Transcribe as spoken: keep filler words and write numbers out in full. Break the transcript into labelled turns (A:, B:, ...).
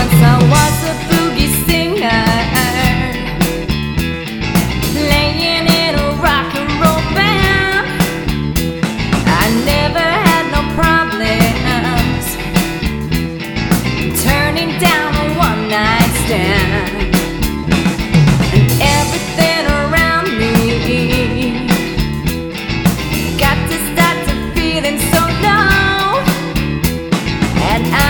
A: Once I was a boogie singer, playing in a rock and roll band. I never had no problems turning down a one-night stand. And everything around me got to start to feeling so low. And I